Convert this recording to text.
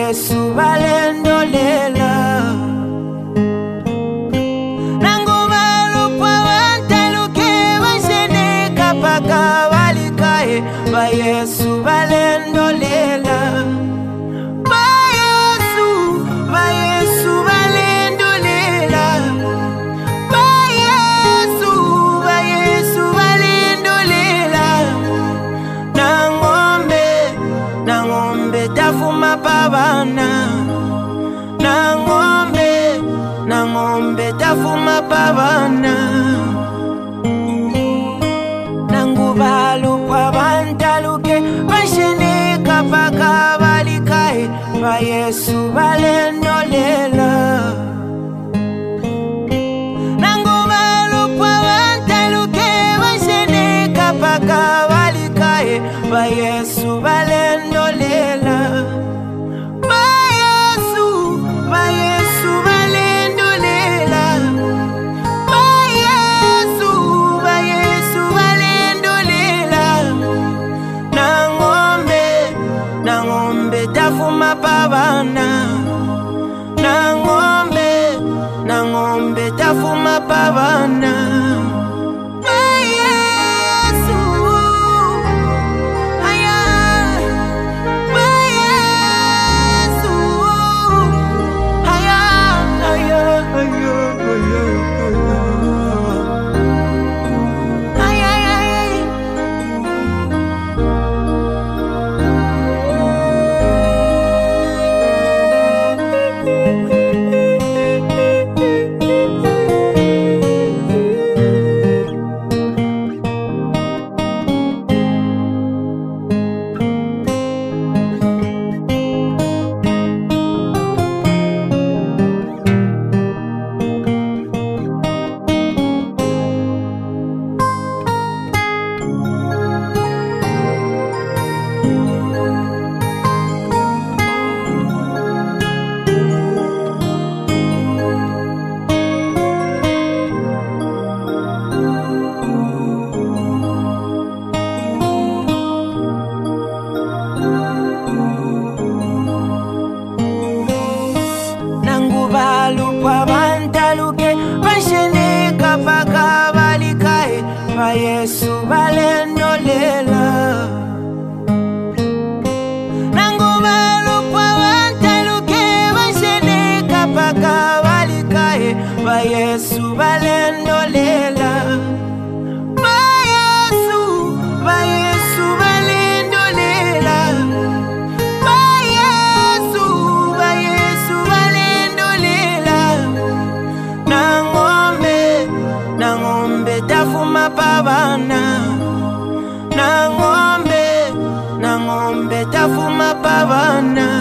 Yesu balendolela. Nangu malupa wantaluke washene kapaka walikae ba Yesu balendolela. Tafuma pabana na ngombe tafuma pabana. Nangu balu kwa bantaluke bashene kapaka balikae ba Yesu balendolela. Nangu balu kwa bantaluke bashene kapaka balikae ba Yesu balendolela. Tafuma pabana na ngombe tafuma pabana. Balupa bantaluke bashene kapaka balikae ba Yesu balendolela. Nangu balupa bantaluke bashene kapaka balikae ba Yesu balendolela. Tafuma pabana na ngombe tafuma pabana.